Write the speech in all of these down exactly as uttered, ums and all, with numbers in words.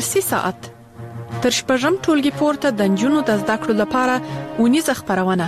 درسي ساعت تر شپږم ټولګي پورته د نجونو د زده کړو لپاره ونیزه خپرونه.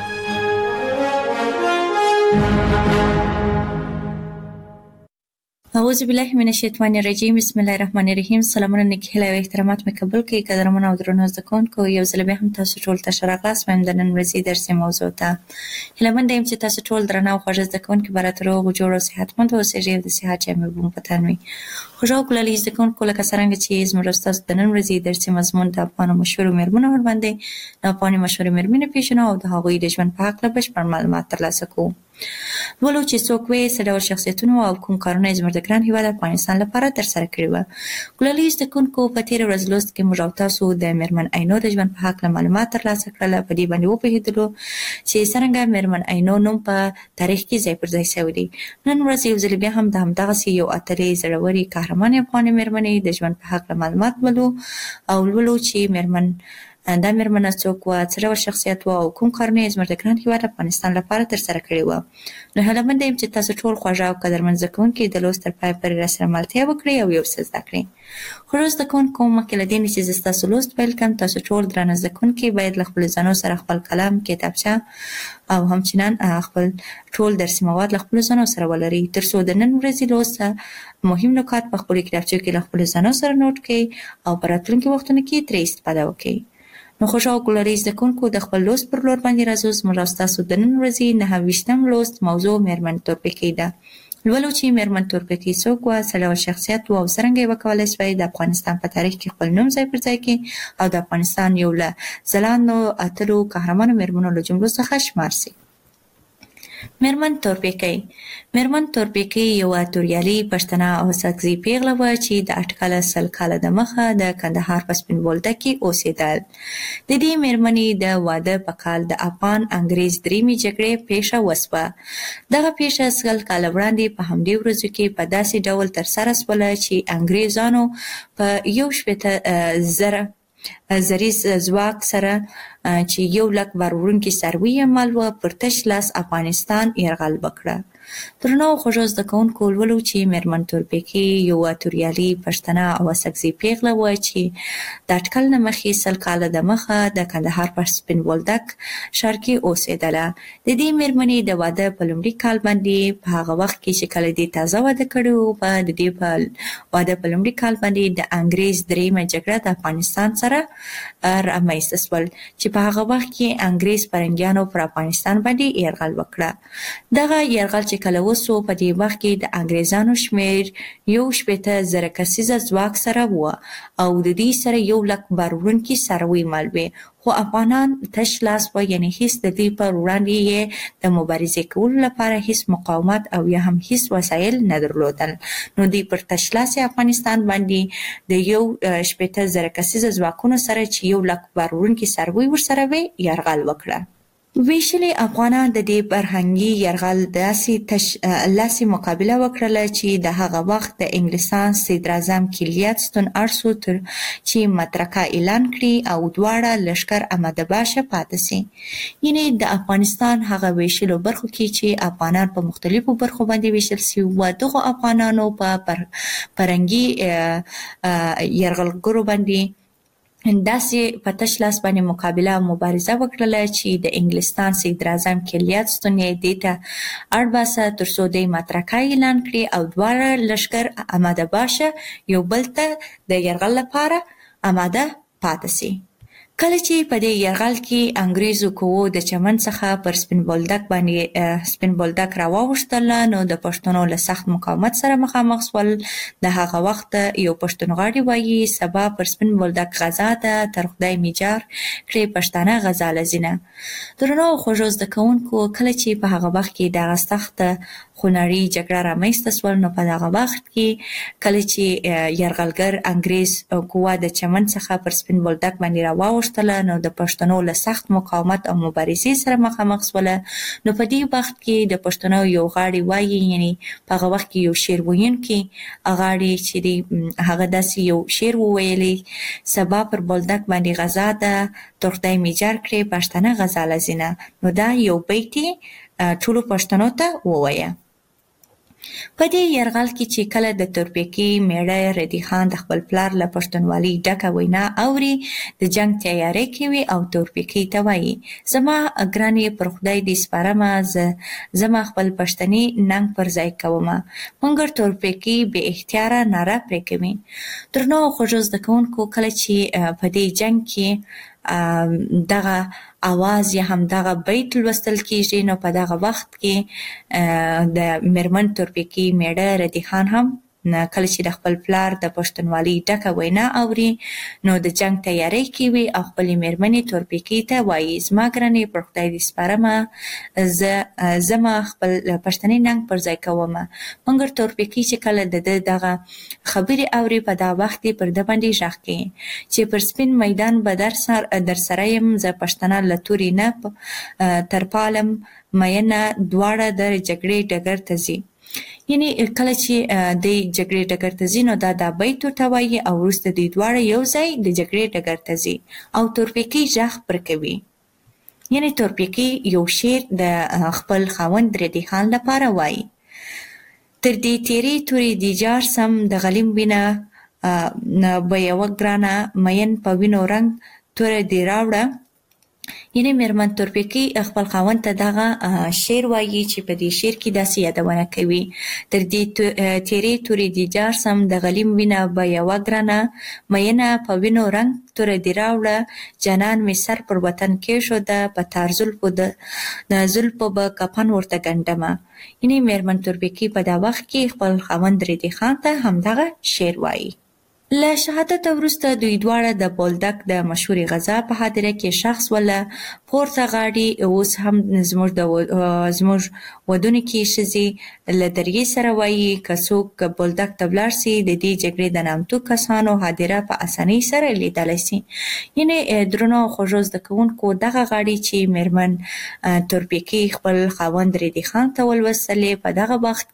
اعوذ بالله من الشیطان الرجیم. بسم الله الرحمن الرحیم. سلامونه نیک هیله او احترامات مې قبول کړئ. قدرمن او درنو زده کوونکو، یو ځل بیا هم تاسو ټول ته ښه راغلاست. وایم د نن ورځې درسي موضوع ته هیله مند یم چې تاسو ټول درنه او خوږ زده کوونکي به راته روغ جوړ او صحتمند اوسئ او د صحت جامې به مو په تن وي. خوږ او کلالي زده کوونکو، لکه څرنګه چې زموږ ستاسو د نن ورځې درسي مضمون د افغانو مشهورو مېرمنو ورباندې د افغاني مشهورې مېرمنې پیژنو او د هغوی د ژوند په هکله بشپړ معلومات ترلاسه کوو. لولو چې څوک وي، څه ډول شخصیتونه او کوم کارونه یې زموږ د ګران هېواد افغانستان لپاره ترسره کړي وو. ګلالي زده کوونکو، په تېره ورځ لوست کې موږ او تاسو د مېرمن عینو د ژوند په هکله معلومات ترلاسه کړل. په دې باندې وپوهېدلو چې څرنګه مېرمن عینو نوم په تاریخ کې ځای پر ځای شوی دی. نن ورځ یو ځل بیا هم د همدغسې یو اتلې زړورې قهرمانې افغانې مېرمنې د ژوند په هکله معلومات لولو او لولو چې مېرمن دا مېرمنه څوک وه، څه ډول شخصیت وه او کوم کارونه یې زموږ د ګران هېواد افغانستان لپاره ترسره کړي وه. نو هیله یم چې تاسو ټول خوږه او قدرمن زده کوونکي د لوست تر پایه پورې راسره ملتیا وکړئ او یو څه زده کړئ. خوږو زده کوونکو، مخکې له دې نه چې زه ستاسو لوست پیل کړم، تاسو ټول درانه زده کوونکي باید له خپلو ځانو سره خپل قلم، کتابچه او همچنان خپل ټول درسي مواد له خپلو ځانو سره ولرئ، تر څو د نن ورځې لوست مهم نکات په خپلو کتابچو کې له خپلو ځانو سره نوټ کړئ او په راتلونکي وختونو کې ترې استفاده وکړئ. نو خوږو او کلالي زده کوونکو، د خپل لوست پر لور باندې راځو. زموږ او ستاسو د نن ورځې نهه ویشتم لوست موضوع مېرمن تورپیکۍ ده. لولو چې مېرمن تورپیکۍ څوک وه، څه ډول شخصیت وه او څرنګه یې وکولی شوی د افغانستان په تاریخ کې خپل نوم ځای پر ځای کړي او د افغانستان یو له ځلانده اتلو قهرمانو مېرمنو له جملو څخه شمار شي. مېرمن تورپیکۍ مېرمن تورپیکۍ یوه توریالۍ پښتنه او ساکزۍ پیغله وه چې د اټکله سل کاله دمخه د کندهار په سپین بولدک کې اوسېدل. د دې مېرمنې د واده په کال د افغان انګریز درېیمې جګړې پیښه وسوه. دغه پیښه سل کاله وړاندې په همدې ورځو کې په داسې ډول ترسره شوله چې انګریزانو په یو شپېته زره زریز ځواک سره چې یو لک بار وړونکي څاروي یې مال وه، پر تش لاس افغانستان یرغل وکړه. درنو او خوږو زده کوونکو، لولو چې مېرمن تورپیکۍ یوه توریالۍ پښتنه او ساکزۍ پیغله وه چې د اټکل نه مخکې سل کاله دمخه د کندهار په سپین بولدک ښار کې اوسېدله. د دې مېرمنې د واده په لومړي کال باندې په هغه وخت کې چې کله دې تازه واده کړی و، په د دې په واده په لومړي کال باندې د انګریز درېیمه جګړه د افغانستان سره رامنځته شول چې په هغه وخت کې انګریز پرنګیانو پر افغانستان باندې یرغل وکړه. دغه یرغل چې کله وسو، په دې وخت کې د انګریزانو شمېر یو شپېته زره کسیزه ځواک سره وه او د دې سره یو لک بار وړونکي څاروي مال وې، خو افغانان تش لاس وه، یعنې هېڅ د دوی پر وړاندې یې د مبارزې کولو لپاره هېڅ مقاومت او یا هم هېڅ وسایل نه درلودل. نو دوی پر تش لاس افغانستان باندې د یو شپېته زره کسیزه ځواکونو سره چې یو لک بار وړونکي څاروي ورسره وې یرغل وکړه. ویشلي افغانان د دې فرهنګي یرغل داسې تش لاسې مقابله وکړله چې د هغه وخت د انګلستان صدراعظم کلیات ستون اړ شو تر چې مترکه اعلان کړي او دواړه لښکر اماده باشه پاتې سي. یعنې د افغانستان هغه ویشلو برخو کې چې افغانان په مختلفو برخو باندې ویشل سوي وو، دغو افغانانو په فرهنګي یرغلګرو باندې داسې په تش لاس باندې مقابله او مبارزه وکړله چې د انګلستان صدراعظم کلیات ستون یې دې ته اړ باسه تر څو دوی مترکه اعلان کړي او دواړه لښکر اماده باشه یو بل ته د یرغل لپاره اماده پاتې سي. کله چې په دې یرغل کې انګریزو قوو د چمن څخه پر سپین بولدک باندې سپین بولدک راواوښتل، نو د پښتنو له سخت مقاومت سره مخامخ شول. د هغه وخت یو پښتونغاړی وایي: سبا پر سپین بولدک غزا ده، تر خدای میجار کړې پښتانه غزا لذینه. درنو او خوږو زده کوونکو، کله چې په هغه وخت کې دغه سخته خونړۍ جګړه رامنځته شول، نو په دغه وخت کې کله چې یرغلګر انګریز قوه د چمن څخه پر سپین بولدک باندې راواوښتله، نو د پښتنو له سخت مقاومت او مبارزې سره مخامخ شوله. نو په دې وخت کې د پښتنو یو غاړی وایي، یعنې په هغه وخت کې یو شعر ویونکی غاړی چې دی، هغه داسې یو شعر وویلی: سبا پر بولدک باندې غزا ده، تر خدای میجار کړې پښتانه غزا لذینه. نو دا یو بیت ټولو پښتنو ته ووایه. په دې یرغل کې چې کله د تورپیکي میړه ردی خان د خپل پلار له پښتونولي ډکه وینا اوري، د جنگ تیاری کوي او تورپیکي ته وایي زما ګرانې پر خدای دې سپارمه، زما خپل پښتني ننګ پر ځای کومه. مګر تورپیکي بې اختیاره ناره پرې کوي. درنو خوږو زده کوونکو، کله چې په دې جنگ کې دغه اواز یا هم دغه بیت لوستل کیږي، نو په دغه وخت کې د میرمن تورپیکي میړه ردی خان هم کله چې د خپل پلار د پښتونولي ډکه وینا اوري، نو د جنگ تیاری کوي او خپلې میرمنې تورپیکي ته وایي زما ګرانې پر خدای دې سپارمه، زه زما خپل پښتني ننګ پر ځای کومه. مګر تورپیکي چې کله د ده دغه خبرې اوري، په دغه وخت یې پر ده باندې غږ کوي چې پر سپین میدان به در سره یم، زه پښتنه له تورې نه تر پالم مینه، دواړه د جګړې ډګر ته ځي. یعنی کله چې د جګړې ډګر ته ځي، نو دا دا بیت ورته وایي او وروسته دوی دواړه یو ځای د جګړې ډګر ته ځي او تورپیکي غږ پر کوي. یعنی تورپیکي یو شعر د خپل خاوند ردی خان لپاره وایي: تر دې تیرې تورې دې جار سم، د غلیم وینه به یوه ګرانه، مین په وینو رنګ توره دې راوړه. یعنی میرمن تورپیکي خپل خاوند ته دغه شعر وایي چې په دې شعر کې داسې یادونه کوي: تر دې تیرې تورې دې جار سم، د غلیم وینه به یوه ګرانه، مینه په وینو رنګ توره دې راوړه. جانان مې سر پر وطن کېښوده، په تار زلفو د زلفو به کفن ورته ګنډمه. یعنی میرمن تورپیکي په دا وخت کې خپل خاوند ردی خان ته همدغه شعر وایي. له شهادت وروسته دوی دواړه د بولدک د مشهورې غزا په حادثه کې شخص وله پورته غاړي. اوس هم زموږ د زموږ ودونکې ښځې له دریې سره وایي که څوک بولدک ته ولاړ سي، د دې جګړې د نامتو کسانو حادثه په اسانۍ سره لیدلی سي. یعنې درنو خوږو زده کوونکو، دغه غاړې چې میرمن تورپیکي خپل خاوند ردی خان ته ولوستلې، په دغه وخت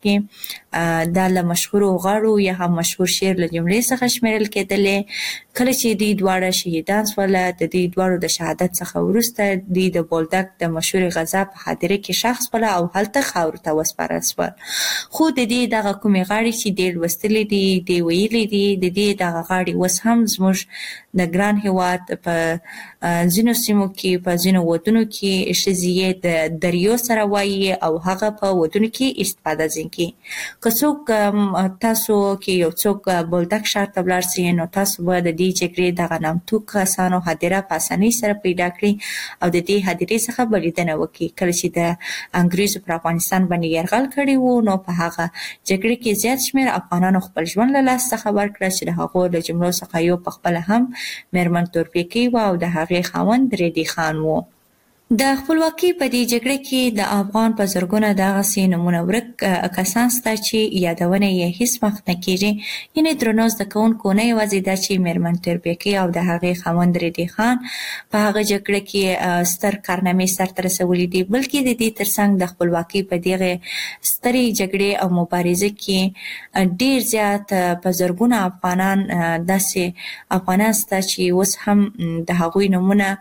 کې دا له مشهورو غاړو یا هم مشهور شعر له جملې څخه شمیرل کېدلې. کله چې دوی دواړه شهیدان سوله، د دوی دواړو د شهادت څخه وروسته دوی د بولدک د مشهورې غزا په حادثه کې شخص وله او هلته خاورو ته وسپارل سول. خو د دې دغه کومې غاړې چې دې لوستلې دي، دې ویلې دي، د دې دغه غاړې اوس هم زموږ د ګران هېواد په ځینو سیمو کې، په ځینو ودونو کې ښځې یې د دریو سره وایي او هغه په ودونو کې استفاده ځینې کوي. که څوک تاسو کې یو څوک بولدک ښار ته ولاړ سي، نو تاسو به د دې جګړې دغه نامتو کسانو حادثه په اسانۍ سره پیدا کړئ او د دې حادثې څخه به لیدنه وکړئ. کله چې د انګریزو پر افغانستان باندې یرغل کړی و، نو په هغه جګړې کې زیات شمېر افغانانو خپل ژوند له لاسه څخه ورکړه، چې د هغو له جملو څخه یو پخپله هم میرمن تورپیکي وه او د هغې خاوند ردی خان و. د خپلواکۍ په دې جګړه کې د افغان په زرګونه دغسې نومونه ورک کسان شته چې یادونه یې هېڅ وخت نه کېږي. یعنې درنو زده کوونکو، نه یوازې دا چې میرمن تورپیکي او د هغې خاوند ردی خان په هغه جګړه کې ستر کارنامې سرته رسولي دي، بلکې د دې ترڅنګ د خپلواکۍ په دغې سترې جګړې او مبارزې کې ډېر زیات په زرګونه افغانان داسې افغانان شته چې اوس هم د هغوی نومونه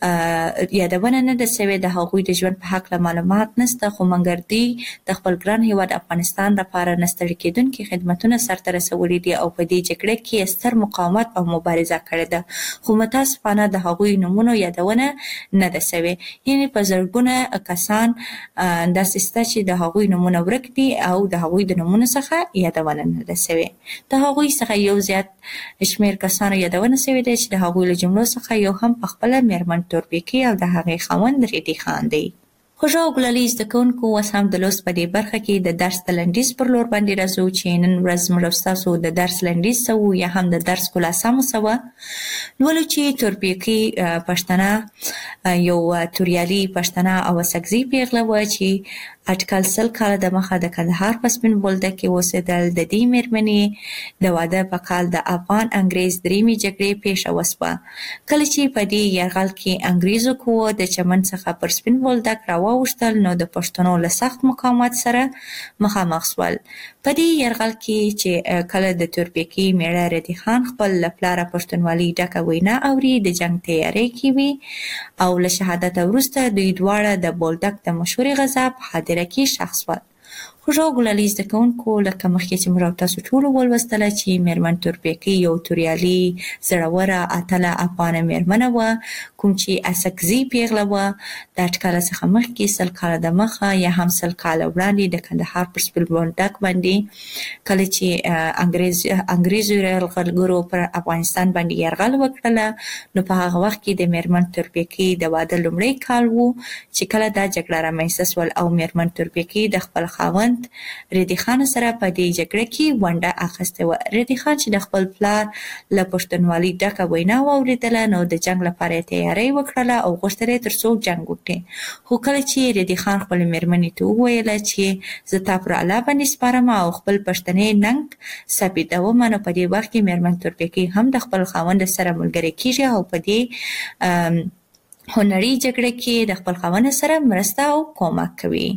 یادونه نه ده سوې، د هغوی د ژوند په هکله معلومات نشته، خو مګر دوی د خپل ګران هېواد افغانستان لپاره نه ستړي کېدونکي خدمتونه سرته رسولي دي او په دې جګړه کې ستر مقاومت او مبارزه کړې ده، خو متاسفانه د هغوی نومونو یادونه نه ده سوې. یعنې په زرګونه کسان داسې شته چې د هغوی نومونه ورک دي او د هغوی د نومونو څخه یادونه نه ده سوې. د هغوی څخه یو زیات شمېر کسانو یادونه سوې ده چې د هغوی له جملو څخه یو هم پخپله میرمن تورپیکي او د هغې خاوند ردی خان دی. خوږو او ګلالي زده کوونکو، اوس هم د لوست په دې برخه کې د درس د لنډیز پر لور باندې راځو چې نن ورځ موږ ستاسو د درس لنډیز څه وو یا هم د درس خلاصه مو څه وه. لولو چې تورپیکي پښتنه یو توریالي پښتنه او سکزي پیغله وه چې اټکل سل کاله د مخه د کندهار په سپین بولدک کې اوسېدل. د دې مېرمنې د واده په کال د افغان انګریز درېیمې جګړې پیښه وسوه. کله چې په دې یرغل کې انګریزو قوو د چمن څخه پر سپین بولدک راواوښتل، نو د پښتنو له سخت مقاومت سره مخامخ شول. په دې یرغل کې چې کله د تورپیکي میړه ردی خان خپل له پلاره پښتونولي ډکه وینا اوري، د جنګ تیاری کوي او له شهادت وروسته دوی دواړه د بولدک د مشهورې غزا په حادثه کې شخص ول. خوږو ګلالي زده کوونکو لکه مخکې چې موږ تاسو ټولو ولوستله چې میرمن تورپیکۍ یو توریالي زړوره اتله افغانه میرمنه وه، کوم چې اسکزي پیغله وه. د اټکله څخه مخکې سل کاله د مخه یا هم سل کاله وړاندې د کندهار پر سپین بولدک باندې کله چې انګریز انګریزو یرغلګرو پر افغانستان باندې یرغل وکړله، نو په هغه وخت کې د میرمن تورپیکۍ د واده لومړی کال و چې کله دا جګړه رامنځته سول او میرمن تورپیکۍ د خپل خاوند ریدي خان سره په دې جګړه کې ونډه اخیستې وه. ریدي خان چې د خپل پلار له پښتونولۍ ډکه وینا واورېدله، نو د جنګ لپاره یې تیاری وکړله او غوښتل یې تر څو جنګ وکړي. خو کله چې ریدي خان خپلې مېرمنې ته وویله چې زه تا پر الله باندې سپارم او خپل پښتني ننګ ثابتوم، نو په دې وخت کې میرمن تورپیکۍ هم د خپل خاوند سره ملګرې کېږي او په دې هنري جګړه کې د خپل خاوند سره مرسته او کومک کوي،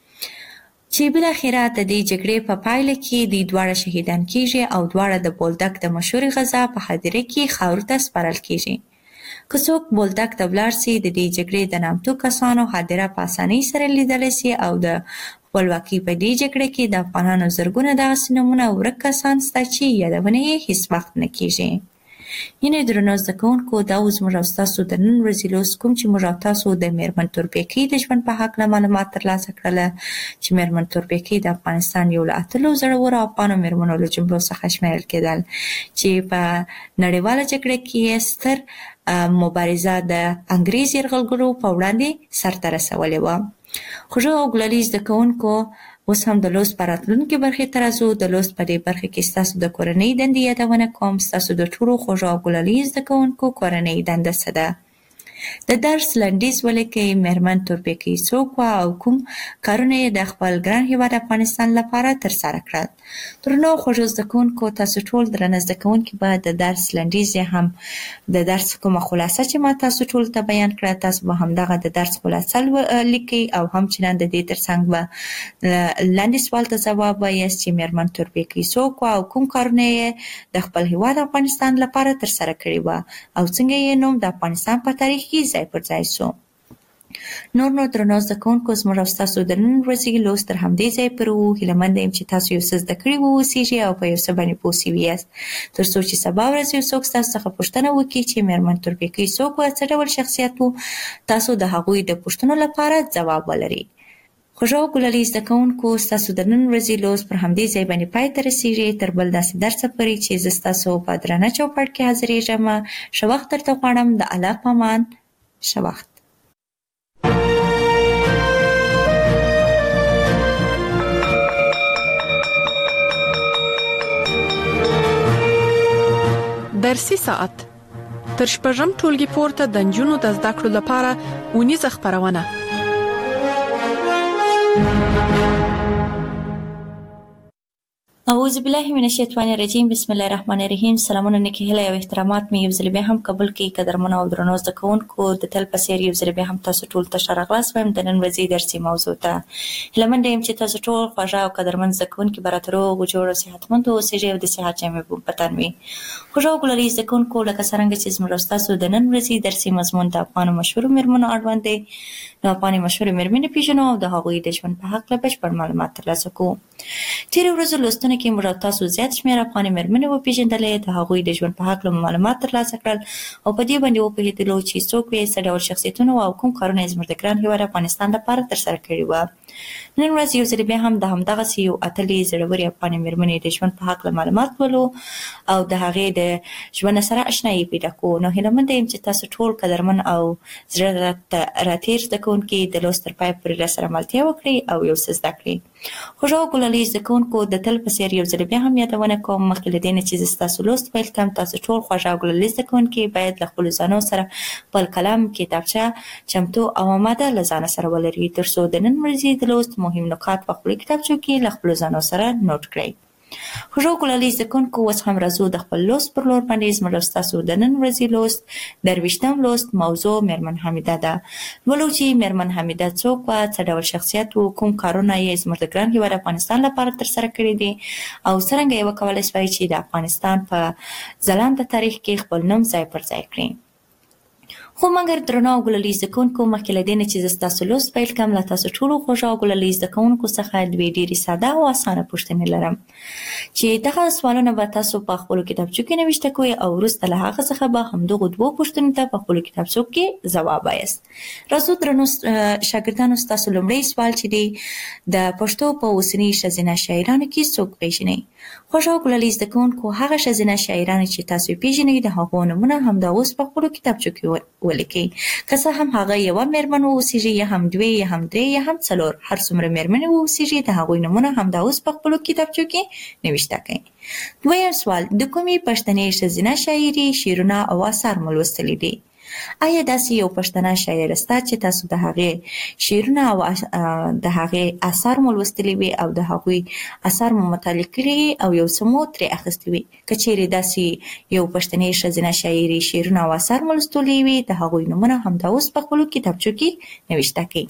چې بالاخره د دې جګړې په پایله کې دوی دواړه شهیدان کېږي او دواړه د بولدک د مشهورې غزا په خاطره کې خاورو ته سپارل کېږي. که څوک بولدک ته ولاړ سي، د دې جګړې د نامتو کسانو خاطره په اسانۍ سره لیدلی سي او د خپلواکۍ په دې جګړه کې د افغانانو زرګونه دغسې نومونه ورک کسان شته چې یادونه یې هېڅ وخت نه کېږي. یعنې درنو زده کوونکو، دا اوس موږ او ستاسو د نن ورځې لوست کوم چې موږ او تاسو د میرمن تورپیکۍ د ژوند په هکله معلومات ترلاسه کړله، چې میرمن تورپیکۍ د افغانستان یو له اتلو زړورو افغانو میرمنو له جملو څخه شمیرل کېدل، چې په نړیواله جګړه کې یې ستر مبارزه د انګریز یرغلګرو په وړاندې سرته رسولې وه. خوږو او ګلالي زده کوونکو، اوس هم د لوست په راتلونکې برخې ته راځو. د لوست په دې برخه کې ستاسو د کورنۍ دندې یادونه کوم. ستاسو د ټولو خوږو او ګلالي زده کوونکو کورنۍ دنده څه ده؟ د درس لنډیز ولیکئ. میرمن تورپیکۍ څوک وه او کوم کارونه یې د خپل ګران هېواد افغانستان لپاره ترسره کړل؟ درنو خوږو زده کوونکو، تاسو ټول درنه زده کوونکي به د درس لنډیز یا هم د درس کومه خلاصه چې ما تاسو ټول ته بیان کړه، تاسو به همدغه د درس خلاصه لیکئ او همچنان د دې ترڅنګ به لاندې سوال ته ځواب وایاست چې میرمن تورپیکۍ څوک وه او کوم کارونه یې د خپل هېواد افغانستان لپاره ترسره کړي وه او څنګه یې نوم د افغانستان په تاریخ کې ځای پر ځای سو. نور نو درنو زده کوونکو، زموږ او ستاسو د نن ورځې لوست تر همدې ځای پورې و. هیله منده یم چې تاسو یو څه زده کړي واوسیږئ او په یو څه باندې پوه سوي یاست، تر څو چې سبا ورځ یو څوک ستاسو څخه پوښتنه وکړي چې میرمن تورپیکۍ څوک وه، څه ډول شخصیت و، تاسو د هغوی د پوښتنو لپاره ځواب ولرئ. خوږو او ګلالي زده کوونکو، ستاسو د نن ورځې لوست پر همدې ځای باندې پای ته رسیږي. تر بل داسې درسه پورې چې زه ستاسو په درانه چوپړ کې حاضرېږم، ښه وخت درته غواړم. د الله په امان، ښه وخت. درسي ساعت تر شپږم ټولګي پورته د نجونو د زده کړو لپاره اونیزه خپرونه. اعوذ بالله من الشیطان الرجیم. بسم الله الرحمن الرحیم. سلامونه، نیکې هیلې او احترامات مې یو ځل بیا هم قبول کړئ. قدرمنو او درنو زده کوونکو، د تل په څېر یو ځل بیا هم تاسو ټول ته ښه راغلاست وایم د نن ورځې درسي موضوع ته. هیله منده یم چې تاسو ټول خوږه او قدرمن زده کوونکي به راته روغ او جوړ او صحتمند اوسېږئ او د صحت جامې به په تن وي. خوږو او ګلالي زده کوونکو، لکه څرنګه چې زموږ او ستاسو د نن ورځې درسي مضمون د افغانو مشهورو میرمنو اړوند دی، نو افغاني مشهورې میرمنې پېژنو او د هغوی د ژوند په هکله بشپړ معلومات ترلاسه کوو. تېرو ورځو لوستونو کې موږ او تاسو زیات شمېر افغاني میرمنې وپېژندلې، د هغوی د ژوند په هکله معلومات ترلاسه کړل او په دې باندې وپوهېدلو چې څوک وې، څه ډول شخصیتونه او کوم کارونه یې زموږ د ګران هېواد افغانستان لپاره ترسره کړي وه. نن ورځ یو ځل بیا هم د همدغسې یو اتلې زړورې افغاني میرمنې د ژوند په هکله معلومات ولو او د هغې د ژوند سره اشنایي پیدا کوو. نو هیله منده یم چې تاسو ټول قدرمن او زړه راتېر زده کوونکي د لوست تر پایه پورې راسره ملتیا وکړئ او یو څه زده کړئ. خوږو او ګلالي زده کوونکو، د تل په څېر یو ځل بیا هم یادونه کوم، مخکې له دې نه چې زه ستاسو لوست پیل کړم، تاسو ټول خوږه او ګلالي زده کوونکي باید له خپلو ځانو سره خپل قلم، کتابچه چمتو او اماده له ځانه سره ولرئ، تر څو د نن ورځې د لوست مهم نکات په خپلو کتابچو کې له خپلو ځانو سره نوټ کړئ. خوږو ګلالي زده کوونکو، اوس هم راځو د خپل لوست پر لور باندې. زموږ او ستاسو د نن ورځې لوست درویشتم لوست موضوع میرمن حمیده ده. لولو چې میرمن حمیده څوک وه، څه ډول شخصیت و، کوم کارونه یې زموږ د ګران هېواد افغانستان لپاره ترسره کړي دي او څرنګه یې وکولی سوای چې د افغانستان په ځلانده تاریخ کې خپل نوم ځای پر ځای کړي. خو مګر درنو او ګلالي زده کوونکو مخکې له دې نه چې زه ستاسو لوست پیل کړم له تاسو ټولو خوږو او ګلالي زده کوونکو څخه دوې ډېرې ساده او اسانه پوښتنې لرم چې دغه سوالونه به تاسو په خپلو کتابچو کې نوشته کوئ او وروسته له هغه څخه به همدغو دوو پوښتنو ته په خپلو کتابچو کې ځواب وایاست. راځو درنو شاګردانو ستاسو لومړی سوال چې دی د پښتو په اوسني ښځینه شاعرانو کې څوک پیژنئ؟ خوږو او ګلالي زده کوونکو هغه ښځینه شاعرانې چې تاسو یې پیژنئ د هغو نومونه همدا اوس په خپلو کتابچو کې ولیکئ. که څه هم هغه یوه مېرمن واوسیږي یا هم دوې یا هم درې یا هم څلور هر څومره مېرمنې واوسیږي د هغوی نومونه همدا اوس په خپلو کتابچو کې نوشته کړئ. دویم سوال د کومې پښتنې ښځینه شاعرې شعرونه او اثار مو لوستلي دي؟ آیا داسې یو پښتنه شاعره شته چې تاسو د هغې شعرونه او د هغې اثار مو لوستلي وي او د هغوی اثار مو مطالعه کړي او یو څه مو ترې اخیستي وي؟ که چیرې داسې یو پښتنې ښځینه شاعرې شعرونه او اثار مو لوستلي وي د هغوی نومونه همدا اوس په خپلو کتابچو کې نوشته کړئ.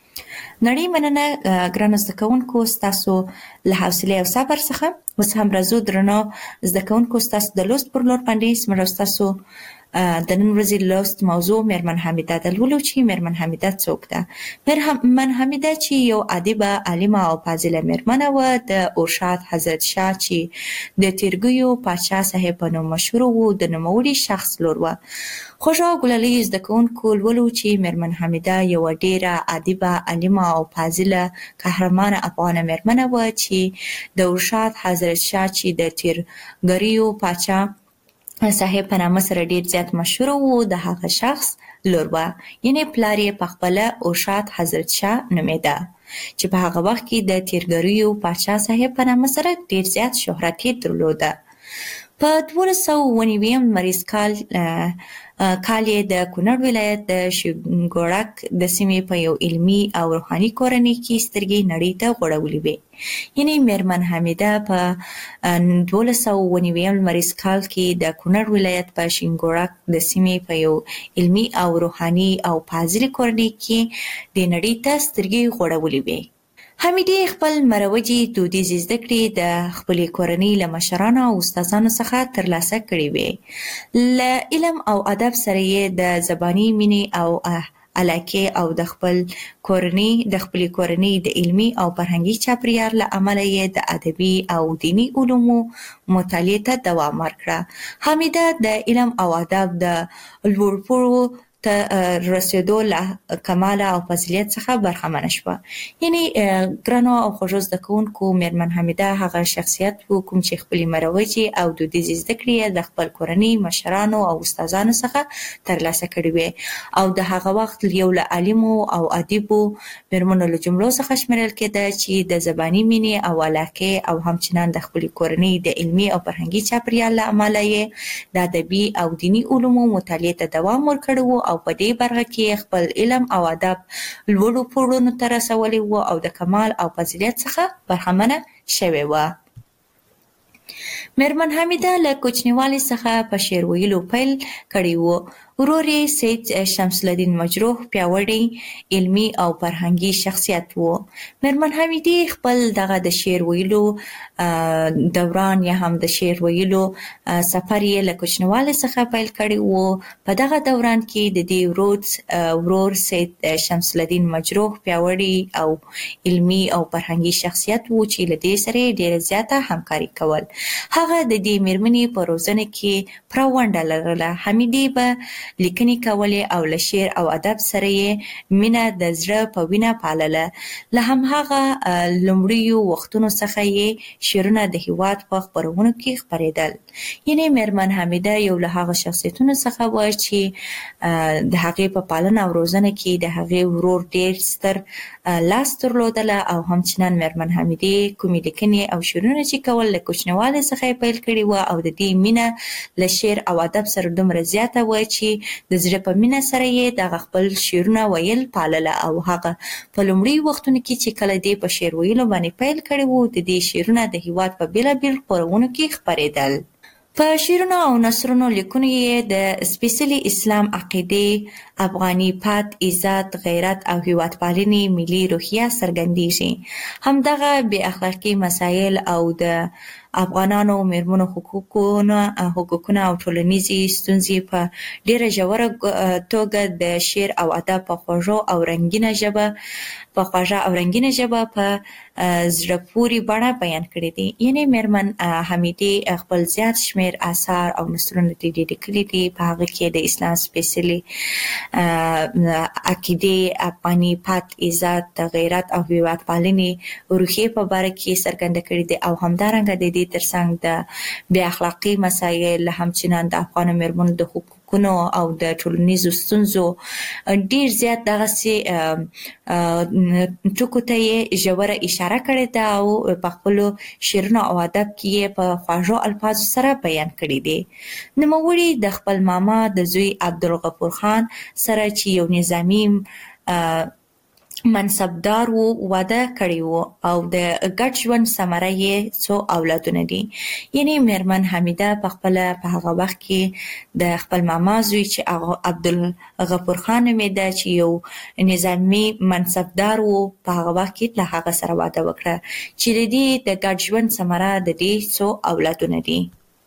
نړۍ مننه ګرانو زده کوونکو ستاسو له حوصلې او صبر څخه. اوس هم راځو درنو زده کوونکو ستاسو د لوست پر لور باندې زموږ ستاسو د نن ورځې لوست موضوع مېرمن حمیده ده. لولو چې مېرمن حمیده څوک ده؟ مېرمن حمیده چې یو ادیبه عالمه او فاضله مېرمنه وه د ارشاد حضرت شاه چې د تیرګیو پاچا صاحب په نوم مشهور و د نوموړي شخص لور وه. خوږو او ګلالي زده کوونکو لولو چې مېرمن حمیده یوه ډېره ادیبه عالمه او فاضله قهرمانه افغانه مېرمنه وه چې د ارشاد حضرت شاه چې د تیرګریو پاچا صاحب په نامه سره ډېر زیات مشهور و د هغه شخص لور وه. یعنې پلار یې پخپله ارشاد حضرت شاه نومېده چې په هغه وخت کې د تیرګریو پاچا صاحب په نامه سره ډېر زیات شهرت یې درلوده. په دولس سوه اووه نوي لمریز کال کال یې د کونړ ولایت د شینګوړک د سیمې په یو علمي او روحاني کورنۍ کې سترګې نړۍ ته غوړولې وې. یعنې مېرمن حمیده په دولس سوه اووه نوي لمریز کال کې د کونړ ولایت په شینګوړک د سیمې په یو علمي او روحاني او فاضلې کورنۍ کې د نړۍ ته سترګې غوړولې وې. حمیدې خپل مروجې دودیزې زده کړې د خپلې کورنۍ له مشرانو او استادانو څخه ترلاسه کړې وې. له علم او ادب سره یې د زباني مینې او علاقې او د خپل کورنۍ د خپلې کورنۍ د علمي او فرهنګي چاپیریال له امله یې د ادبي او دیني علومو مطالعې ته دوام ورکړه. حمیده د علم او ادب د لوړپوړو ته رسېدو له کماله او فضیلت څخه برخمنه شوه. یعنې ګرانو او خوږو زده کوونکو مېرمن حمیده هغه شخصیت و کوم چې خپلې مروجې او دودیزې زده کړې یې د خپل کورنۍ مشرانو او استادانو څخه ترلاسه کړې وې او د هغه وخت یو له عالمو او ادیبو مېرمنو له جملو څخه شمیرل کېده چې د زباني مینې او علاقې او همچنان د خپلې کورنۍ د علمي او فرهنګي چاپیریال له امله یې د ادبي او دیني علومو مطالعې ته دوام ورکړی و او په دې برخه کې خپل علم او ادب لوړو پوړونو ته رسولی و او د کمال او فضیلت څخه برخمنه شوې وه. مېرمن حمیده له کوچنیوالي څخه په شعر ویلو پیل کړی و. ورور یې سید شمس الدین مجروح پیاوړی علمي او فرهنګي شخصیت و. مېرمن حمیدې خپل دغه د شعر ویلو دوران یا هم د شعر ویلو سفر یې له کوچنیوالي څخه پیل کړی و. په دغه دوران کې د دې ورور ورور سید شمس الدین مجروح پیاوړی او علمي او فرهنګي شخصیت و چې له دې سره ډېره زیاته همکاري کول. هغه د دې مېرمنې په روزنه کې پوره ونډه لرله. حمیدې به لیکنې کولې او له شعر او ادب سره یې مینه د زړه په وینه پالله. له همهغه لومړیو وختونو څخه یې شعرونه د هېواد په خپرونو کې خپرېدل. یعنې مېرمن حمیده یو له هغه شخصیتونو څخه وه چې د هغې په پالنه او روزنه کې د هغې ورور ډېر ستر لاس درلودله او همچنان مېرمن حمیدې کومې لیکنې او شعرونه چې کول له کوچنیوالي څخه یې پیل کړي وه او د دې مینه له شعر او ادب سره دومره زیاته وه چې د زړه په مینه سره یې دغه خپل شعرونه ویل پالله او هغه په لومړي وختونو کې چې کله دې په شعر ویلو باندې پیل کړی و د دې شعرونه د هېواد په بېلابېل خپرونو کې خپرېدل. په شعرونو او نثرونو لیکنو یې د سپېڅلي اسلام عقیدې، افغاني پت، عزت، غیرت او هېوادپالنې ملي روحیه څرګندېږي. همدغه بې اخلاقي مسایل او د افغانانو میرمنو حقوقونه حقوقونه او ټولنیزې ستونزې په ډیره ژوره توګه د شعر او ادب په خوږو او رنګینه ژبه په خوږه او رنګینه ژبه په زړه پورې بڼه بیان کړي دي. یعنې میرمن حمیدې خپل زیات شمیر آثار او نثرونه دي لیکلي دي، په هغه کې د اسلام سپېڅلې عقیدې، افغاني پت، عزت، غیرت او هیواد پالنې روحیې په باره کې څرګنده کړي دي، او همدارنګه د دې ترڅنګ د بې اخلاقۍ مسایل همچنان د افغانو میرمنو د حقوقونو او د ټولنیزو ستونزو ډیر زیات دغسې ټکو ته یې ژوره اشاره کړې ده، او په خپلو شعرونو او ادب کې یې په خوږو الفاظو سره بیان کړي دي. نوموړي د خپل ماما د زوی عبدالغفور خان سره چې یو نظامي منصبدار و واده کړی و، او د ګډ ژوند ثمره یې څو اولادونه دي. یعنې میرمن حمیده په خپله په هغه وخت کې د خپل ماما زوی چې عبدالغفور خان نومېده چې یو نظامي منصبدار و، په هغه وخت کې له هغه سره واده وکړه چې د دې د ګډ ژوند ثمره د دې څو اولادونه دي.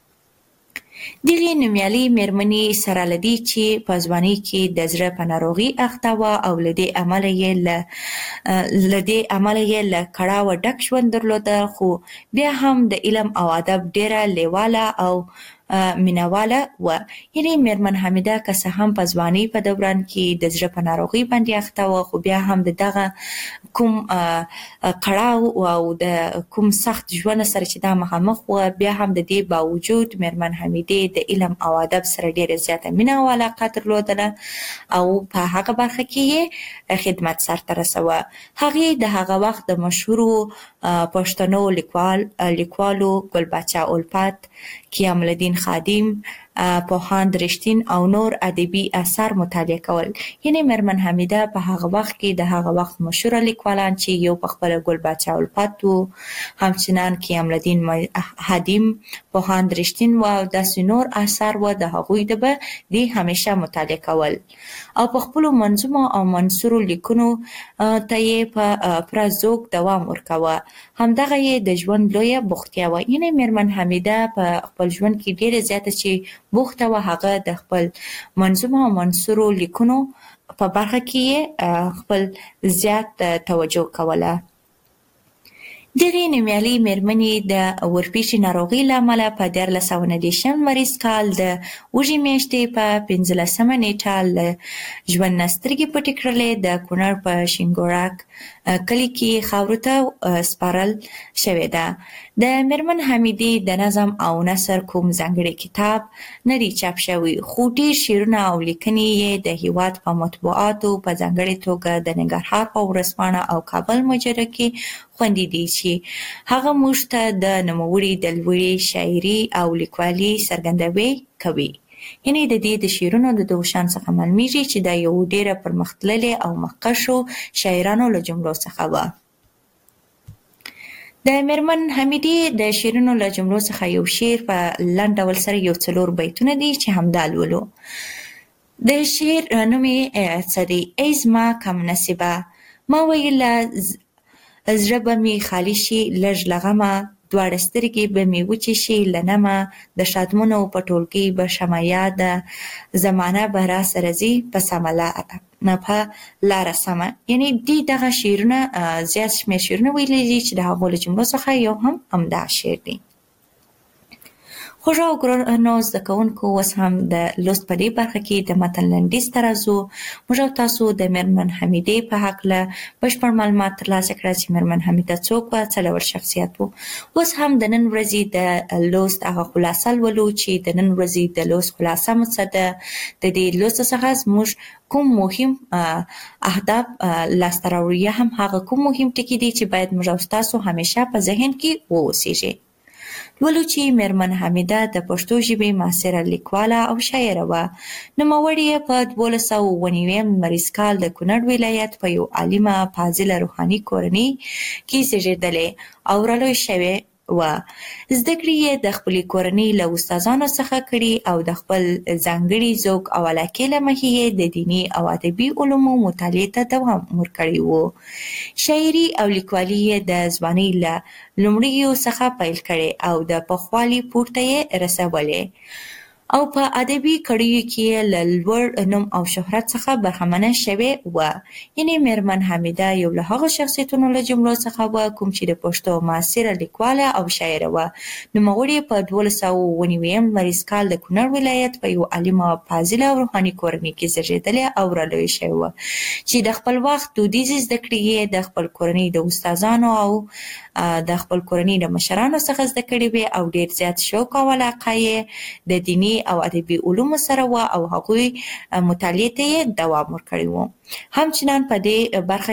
دغې نومیالۍ میرمنې سره له دې چې په ځوانۍ کې د زړه په ناروغۍ اخته وه، او له دې امله یې له له دې امله یې له کړاوه ډک ژوند درلوده، خو بیا هم د علم او ادب ډیره لیواله او مینواله وه. یعنې میرمن حمیده که څه هم په ځوانۍ په دوران کې د زړه په ناروغۍ باندې اخته وه، خو بیا هم د دغه کوم کړاو او د کوم سخت ژوند سره چې دا مخامخ وه، بیا هم د دې باوجود میرمن حمیدې د علم او ادب سره ډیره زیاته مینه او علاقه درلودله، او په هغه برخه کې یې خدمت سرته رسوه. هغې د هغه وخت د مشهورو پښتنو لیکوال لیکوالو ګل پاچا الفت، قیام الدین خادم، پوهاند رښتین او نور ادبي اثار مطالعه کول. یعنې میرمن حمیده په هغه وخت کې د هغه وخت مشهوره لیکوالان چې یو پخپله ګل پاچا الفت و، همچنان قیام الدین خادم، پوهاند رښتین و، او داسې نور اثار و، د هغوی د به دې همیشه مطالعه کول، او په خپلو منظومو او منثورو لیکنو ته یې په پوره ذوق دوام ورکاوه. همدغه یې د ژوند لویه بوختیا وه. یعنې میرمن حمیده په خپل ژوند کې ډیره زیاته چې بوخته وه، هغه د خپل منظومو او منثورو لیکنو په برخه کې یې خپل زیات توجه کوله. دغې نومیالۍ میرمنې د ورپېچې ناروغۍ له امله په دیارلس سوه نهه دېرشم لمریز کال د اوږې میاشتې په پنځلسمه نېټه له ژوند نه سترګې پټې کړلې. د کونړ په شینګوړک کلي کې خاورو ته سپارل شوې ده. د میرمن حمیدې د نظم او نثر کوم ځانګړی کتاب نه دی چاپ شوی، خو ډېر شعرونه او لیکنې یې د هېواد په مطبوعاتو، په ځانګړې توګه د ننګرهار په ورځپاڼه او کابل مجله کې خوندي دي، چې هغه موږ ته د نوموړي د لوړې شاعري او لیکوالۍ څرګندوي کوي. یعنې د دې د شعرونو د دغو شان څخه معلومیږي چې دا یو ډېره پرمختللې او مخکښو شاعرانو له جملو څخه وه. د میرمن حمیدې د شعرونو له جملو څخه یو شعر په لنډ ډول سره یو څلور بیتونه دي چې همدا لولو. د شعر نوم یې څه دی؟ ای زما کم نصیبه، ما ویله زړه به مې خالي شي لږ له غمه، دواړه سترګې به مې وچې شي له نمه، د شادمنو په ټولګۍ به شمه یاده، زمانه به را سره ځي په سمه لاره نه په لاره سمه. یعنې دې دغه شعرونه زیات شمېر شعرونه ویلي دي چې د هغو له جملو څخه یو هم همدا شعر دی. خوږو او ګرانو زده کوونکو، اوس هم د لوست په دې برخه کې د متن لنډیز ته راځو. موږ او تاسو د میرمن حمیدې په هکله بشپړ معلومات ترلاسه کړه چې میرمن حمیده څوک وه، څه ډول شخصیت و. اوس هم د نن ورځې د لوست هغه خلاصه لولو چې د نن ورځې د لوست خلاصه مو څه ده. د دې لوست څخه زموږ کوم مهم اهداف لاسته راوړو، یا هم هغه کوم مهم ټکي دي چې باید موږ او تاسو همیشه په ذهن کې واوسیږي. لولو چې میرمن حمیده د پښتو ژبې معاصره لیکواله او شاعره وه. نوموړې یې په دولس سوه اووه نوي لمریز کال د کونړ ولایت په یو عالمه فاضله روحاني کورنۍ کې زیږېدلې او رالویه شوې و زده کړې یې د خپلې کورنۍ له استادانو څخه کړي او د خپل ځانګړي ذوق او علاقې له مخې یې د دیني او ادبي علومو مطالعې ته دوام ورکړی و. شاعري او لیکوالي یې د ځوانۍ له لومړیو څخه پیل کړې او د پخوالي پورته یې رسولې او په ادبي کړیو کې له لوړ نوم او شهرت څخه برخمنه شوې وه. یعنې میرمن حمیده یو له هغو شخصیتونو له جملو څخه وه کوم چې د پښتو معاصره لیکواله او شاعره وه. نوموړې په دولس سوه اووه نوي لمریز کال د کونړ ولایت په یو عالمه فاضله او روحاني کورنۍ کې زیږېدلې او رالویه شوې وه چې د خپل وخت دودیزې زده کړې یې د خپل کورنۍ د استادانو او د خپل کورنۍ د مشرانو څخه زده کړې وې او ډېر زیات شوق او علاقه یې د دیني او ادبي علومو سره وه او هغوی مطالعې ته یې دوام ورکړی و. همچنان په دې برخه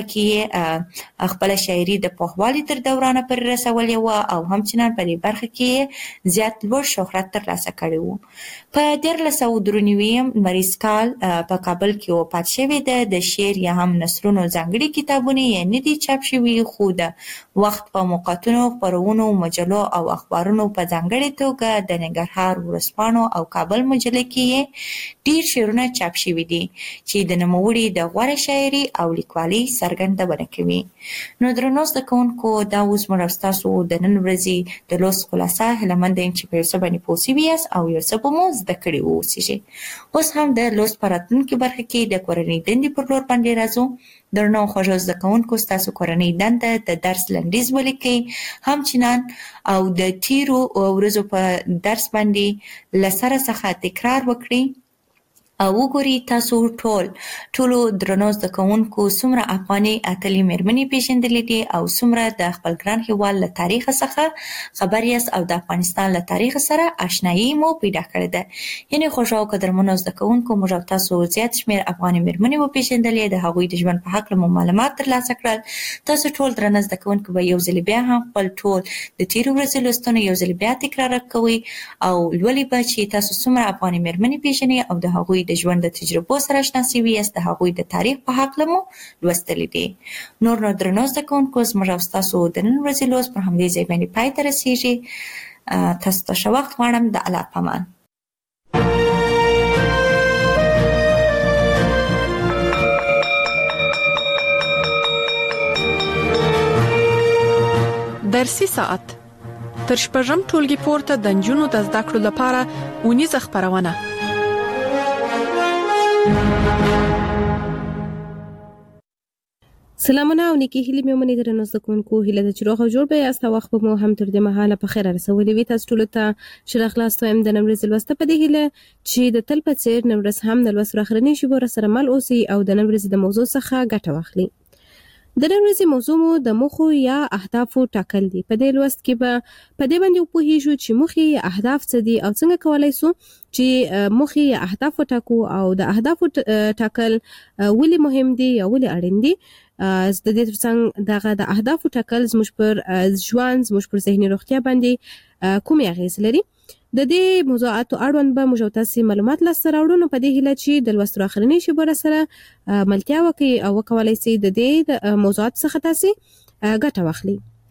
کې خپله شاعري د پوخوالي تر دورانه پورې رسولې وه او همچنان په دې برخه کې زیات لوړ شهرت ترلاسه کړی و. په دیارلس سوه درې نوي لمریز کال په کابل کې وفات شوې ده. د شعر یا هم نثرونو ځانګړي کتابونه یې نه دي چاپ شوي خو د وخت په موقعاتونو خپرونو مجلو او اخبارونو په ځانګړې توګه د ننګرهار ورځپاڼو او کابل مجله کې یې ډېر شعرونه چاپ شوي دي چې د نوموړي د غوره شاعري او لیکوالۍ څرګندونه کوي. نو درنو زده کوونکو دا اوس موږ او ستاسو د نن ورځې د لوست خلاصه هیله مند یم چې په یو څه باندې پوه سوي یاست او یو څه به مو زده کړي واوسیږي. اوس هم د لوست په راتلونکې برخه کې د کورنۍ دندې پر لور باندې راځو. درنو خوږو زده کوونکو ستاسو کورنۍ دنده د درس لنډیز ولیکئ. همچنان او د تیرو ورځو په درس باندې له سره څخه تکرار وکړئ او وګورئ تاسو ټول ټولو درنو زده کوونکو څومره افغاني اتلې مېرمنې پېژندلې دي او څومره د خپل ګران هېواد له تاریخ څخه خبر یاست او د افغانستان له تاریخ سره اشنایي مو پیدا کړې ده. یعنې خوږو او قدرمنو زده کوونکو موږ او تاسو زیات شمېر افغاني مېرمنې وپېژندلې، د هغوی د ژوند په هکله مو معلومات ترلاسه کړل. تاسو ټول درنه زده کوونکو به یو ځل بیا هم خپل ټول د تېرو ورځو لوستونه یو ځل بیا تکرار کوئ او لولئ به چې تاسو څومره افغاني مېرمنې پېژنئ او د هغوی د ژوند د تجربو سره اشنا سوي یاست، د هغوی د تاریخ په هکله مو لوستلي دي. نور نو درنو زده کوونکو زموږ او ستاسو د نن ورځې لوست پر همدې ځای باندې پای ته رسېږي. تاسو ته ښه وخت غواړم. د الله په امان. درسي ساعت تر شپږم ټولګي پورته د نجونو د زده کړو لپاره اونیزه خپرونه. سلامونه او نیکی هیلې مې ومنئ درنو زده کوونکو. هیله ده چې روغ او جوړ به یاست او وخت به مو هم تر دې مهاله په خیره رسولی وي. تاسو ټولو ته ښه راغلاست وایم د نن ورځې لوسته په دې هیله چې د تل په څېر نن ورځ هم د لوست پر اخرنۍ شېبو راسره مل اوسئ او د نن ورځې د موضوع څخه ګټه واخلئ. د نن ورځې موضوع مو د موخو یا اهدافو ټاکل دي. په دې لوست کې به په دې باندې وپوهیږو چې موخې یا اهداف څه دي او څنګه کولی سو چې موخې یا اهداف وټاکو او د اهدافو ټاکل ولې مهم دي یا ولې اړین دي. د دې ترڅنګ دغه د اهدافو ټاکل زموږ پر ژوند زموږ پر ذهني روغتیا باندې کومې اغېزې لري. د دې موضوعاتو اړوند به موږ تاسو معلومات لاسته راوړو. نو په دې هیله چې د لوست اخرنۍ شېبو سره ملتیا وکړئ او وکولای شئ د دې موضوعات څخه تاسو ګټه واخلئ.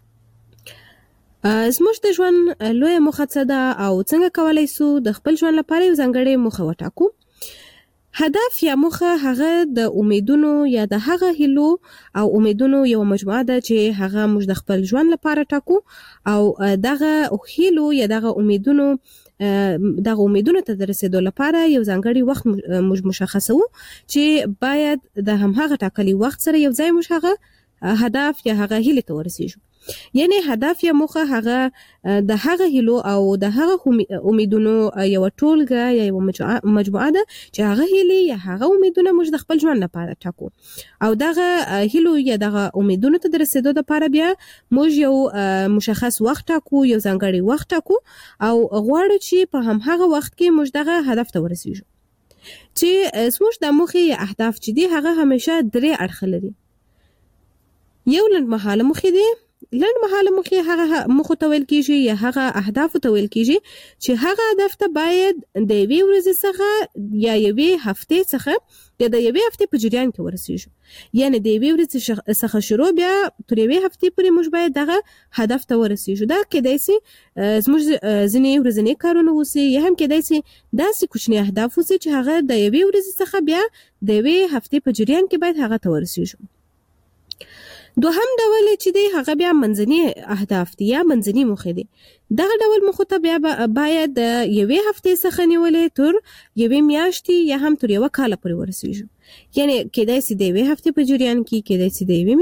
زموږ د ژوند لویه موخه څه ده او څنګه کولی سو د خپل ژوند لپاره یو ځانګړې موخه وټاکو. هدف یا موخه هغه د امیدونو یا د هغه هیلو او امیدونو یو مجموعه ده چې هغه موږ د خپل ژوند لپاره ټاکو او دغه هیلو یا دغه امیدونو دغه امیدونو ته د رسیدو لپاره یو ځانګړی وخت موږ مشخصو چې باید د همهغه ټاکلي وخت سره یو ځای موږ هغه هدف یا هغه هیلې ته ورسیږو. یعنی هدف یا موخه هغه د هغه هیلو او د هغه امیدونو یو ټولګه یا یو مجموعه ده چې هغه هیلې یا هغه امیدونه موږ د خپل ژوند لپاره ټاکو او دغه هیلو یا دغه امیدونو ته د رسیدو لپاره بیا موږ یو مشخص وخت ټاکو، یو ځانګړی وخت ټاکو او غواړو چې په همهغه وخت کې موږ دغه هدف ته ورسیږو. چې زموږ د موخې یا اهداف چې دي هغه همیشه درې اړخه لري. یو لنډمهاله موخې دي، لنډ مهاله موخې هغه موخو ته ویل کیږي یا هغه اهداف ته ویل کیږي چې هغه هدف ته باید د یوې ورځې څخه یا یوې هفتې څخه یا د یوې هفتې په جریان کې ورسیږو. یعنی د یوې ورځې څخه شروع بیا تر یوې هفتې پورې موږ باید دغه هدف ته ورسیږو. دا کېدای شي زموږ ځینې ورځني کارونه وسي یا هم کېدای شي داسې کوچني اهداف وسي چې هغه د یوې ورځې څخه بیا د یوې هفتې په جریان کې باید هغه ته ورسیږو. دوهم ډول چې دی هغه بیا منځني اهداف دي یا منځني موخې دي. دغه ډول موخو ته بیا باید د یوې هفتې څخه نیولې تر یوې میاشتې یا هم تر یوه کاله پورې ورسیږو. یعنی کېدای شي د یوې هفتې په جریان کې، کېدای شي د یوې